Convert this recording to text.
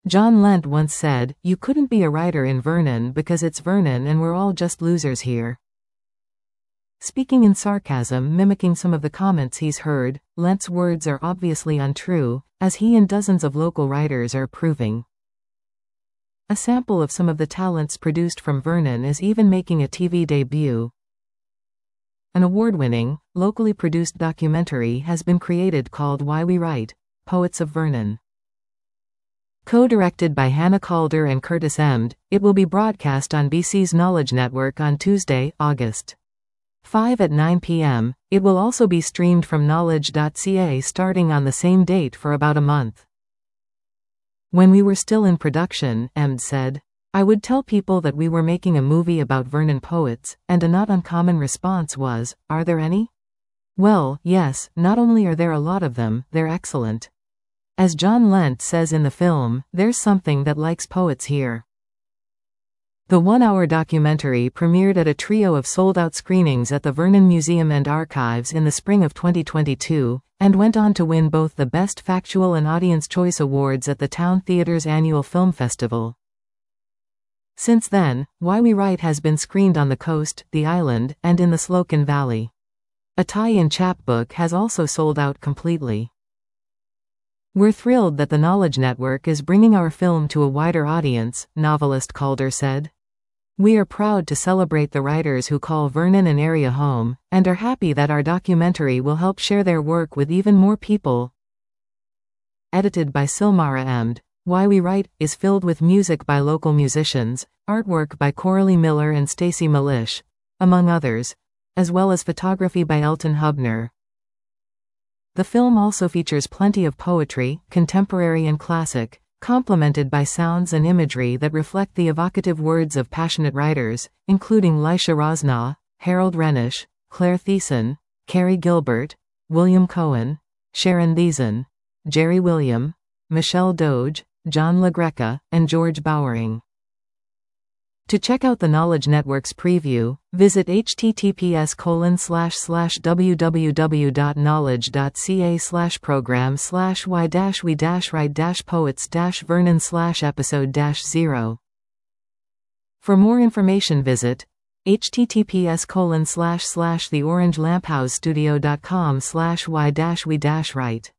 John Lent once said, "You couldn't be a writer in Vernon because it's Vernon and we're all just losers here." Speaking in sarcasm, mimicking some of the comments he's heard, Lent's words are obviously untrue, as he and dozens of local writers are proving. A sample of some of the talents produced from Vernon is even making a TV debut. An award-winning, locally produced documentary has been created called Why We Write, Poets of Vernon. Co-directed by Hannah Calder and Curtis Emd, it will be broadcast on BC's Knowledge Network on Tuesday, August 5 at 9 p.m. It will also be streamed from knowledge.ca starting on the same date for about a month. When we were still in production, Emd said, "I would tell people that we were making a movie about Vernon poets, and a not uncommon response was, 'Are there any?' Well, yes, not only are there a lot of them, they're excellent. As John Lent says in the film, there's something that likes poets here." The one-hour documentary premiered at a trio of sold-out screenings at the Vernon Museum and Archives in the spring of 2022, and went on to win both the Best Factual and Audience Choice Awards at the Town Theatre's annual film festival. Since then, Why We Write has been screened on the coast, the island, and in the Slocan Valley. A tie-in chapbook has also sold out completely. "We're thrilled that the Knowledge Network is bringing our film to a wider audience," novelist Calder said. "We are proud to celebrate the writers who call Vernon an area home, and are happy that our documentary will help share their work with even more people." Edited by Silmara Emd, Why We Write is filled with music by local musicians, artwork by Coralie Miller and Stacey Malish, among others, as well as photography by Elton Hubner. The film also features plenty of poetry, contemporary and classic, complemented by sounds and imagery that reflect the evocative words of passionate writers, including Leisha Rosnaugh, Harold Renish, Claire Thiessen, Carrie Gilbert, William Cohen, Sharon Thiessen, Jerry William, Michelle Doge, John LaGreca, and George Bowering. To check out the Knowledge Network's preview, visit https://www.knowledge.ca/program/why-we-write-poets-vernon/episode-0. For more information visit https://theorangelambhousestudio.com/why-we-write.